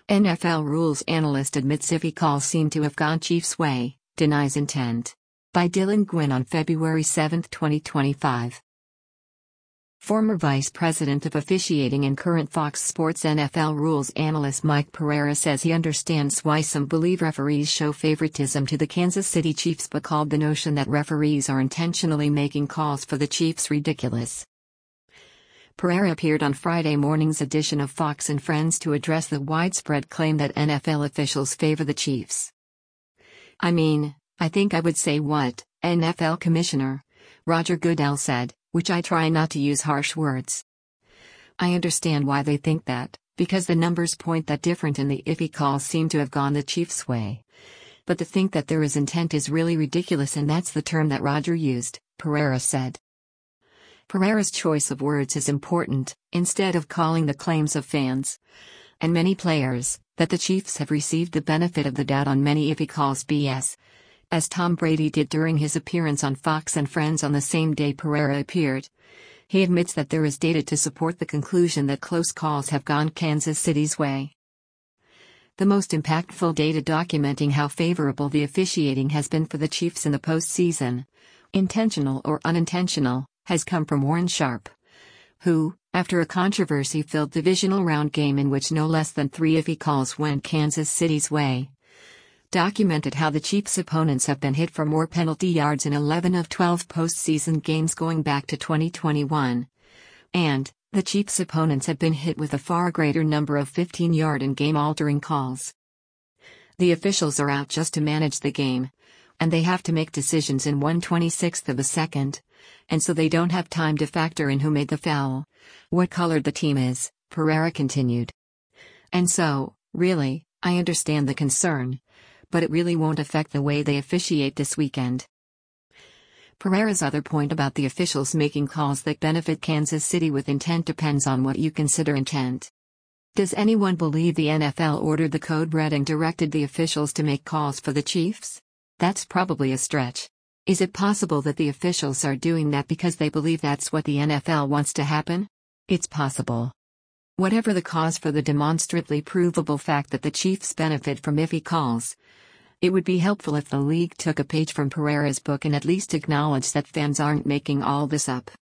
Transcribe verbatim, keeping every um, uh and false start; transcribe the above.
N F L rules analyst admits iffy calls seem to have gone Chiefs' way, denies intent. By Dylan Gwynn on February seventh, twenty twenty-five. Former Vice President of Officiating and current Fox Sports N F L rules analyst Mike Pereira says he understands why some believe referees show favoritism to the Kansas City Chiefs, but called the notion that referees are intentionally making calls for the Chiefs ridiculous. Pereira appeared on Friday morning's edition of Fox and Friends to address the widespread claim that N F L officials favor the Chiefs. "I mean, I think I would say what, N F L Commissioner Roger Goodell said, which I try not to use harsh words. I understand why they think that, because the numbers point that different and the iffy calls seem to have gone the Chiefs' way. But to think that there is intent is really ridiculous, and that's the term that Roger used," Pereira said. Pereira's choice of words is important. Instead of calling the claims of fans and many players that the Chiefs have received the benefit of the doubt on many iffy calls B S, as Tom Brady did during his appearance on Fox and Friends on the same day Pereira appeared, he admits that there is data to support the conclusion that close calls have gone Kansas City's way. The most impactful data documenting how favorable the officiating has been for the Chiefs in the postseason, intentional or unintentional, has come from Warren Sharp, who, after a controversy-filled divisional round game in which no less than three iffy calls went Kansas City's way, documented how the Chiefs' opponents have been hit for more penalty yards in eleven of twelve postseason games going back to twenty twenty-one, and the Chiefs' opponents have been hit with a far greater number of fifteen-yard and game-altering calls. The officials are out just to manage the game, and they have to make decisions in one twenty-sixth of a second, and so they don't have time to factor in who made the foul, what color the team is, Pereira continued. And so, really, I understand the concern, but it really won't affect the way they officiate this weekend. Pereira's other point about the officials making calls that benefit Kansas City with intent depends on what you consider intent. Does anyone believe the N F L ordered the code red and directed the officials to make calls for the Chiefs? That's probably a stretch. Is it possible that the officials are doing that because they believe that's what the N F L wants to happen? It's possible. Whatever the cause for the demonstrably provable fact that the Chiefs benefit from iffy calls, it would be helpful if the league took a page from Pereira's book and at least acknowledged that fans aren't making all this up.